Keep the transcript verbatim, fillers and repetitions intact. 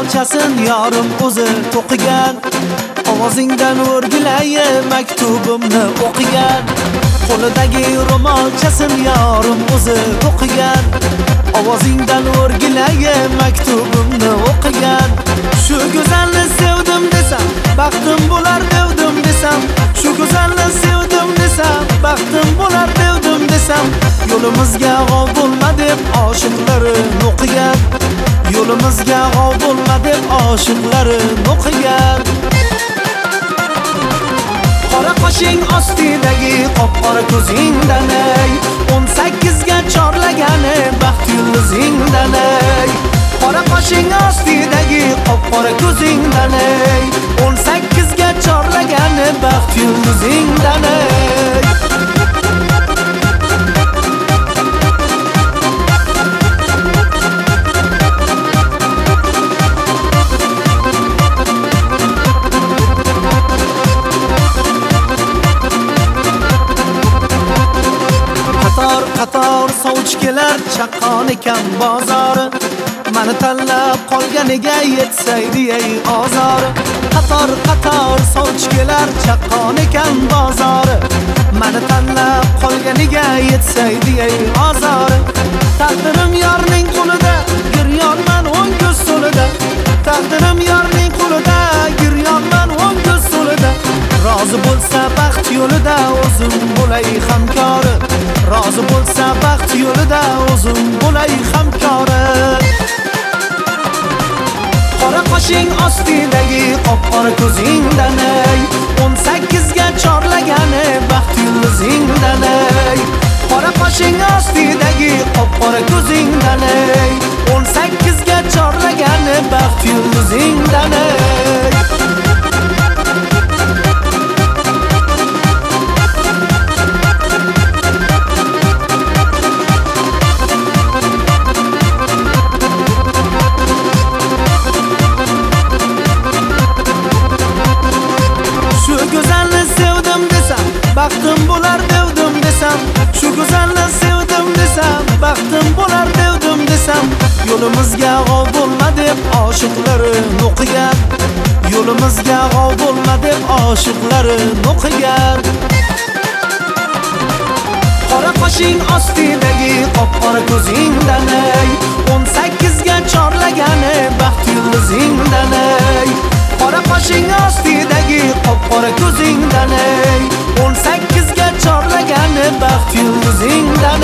ro'molchasin yorim o'zi to'qigan, ovozingdan o'rgilay maktubimni o'qigan. Qo'lidagi ro'molchasin yorim o'zi to'qigan, ovozingdan o'rgilay maktubimni o'qigan. Shu go'zalni sevdim desam, baxtim bo'lar devdim desam, shu go'zalni sevdim desam, baxtim bo'lar devdim desam, yo'limizga g'ov bo'lma deb oshiqlarim o'qigan, yo'limizga g'ov bo'lma deb oshiqlarim o'qigan. Qora qoshing ostidagi qop-qora ko'zingdan ey, o'n sakkizga chorlagani baxt yulduzingdan ey. Qora qoshing ostidagi qop-qora ko'zingdan ey, o'n sakkizga chorlagani baxt yulduzingdan ey. Qator sovchilar chaqqon ekan bozori, mani tanlab qolganiga yetsaydi ey ozori. Qator qator sovchilar chaqqon ekan bozori, mani tanlab qolganiga yetsaydi ey ozori. Taqdirim yorning qo'lida, giryonman o'ng ko'z so'lida. Taqdirim yorning qo'lida, giryonman o'ng ko'z so'lida. Rozi bo'lsa baxt yo'lida o'zim bo'lay hamkori, rozi bo'lsa baxt yo'lida o'zim bo'lay hamkori. Qora qoshing ostidagi qop-qora ko'zingdan ey, o'n sakkizga chorlagani baxt yulduzingdan ey. Qora qoshing ostidagi qop-qora ko'zingdan ey, o'n sakkizga chorlagani baxt yulduzingdan ey. Baxtim bo'lar devdim desam, shu go'zalni sevdim desam, baxtim bo'lar devdim desam, yo'limizga g'ov bo'lma deb oshiqlarim o'qigan, yo'limizga g'ov bo'lma deb oshiqlarim o'qigan. Qora qoshing ostidagi qop-qora ko'zingdan ey, o'n sakkizga chorlagani baxt yulduzingdan ey. Qora qoshing ostidagi qop-qora ko'zingdan ey, o'n sakkizga chorlagani baxt yulduzingdan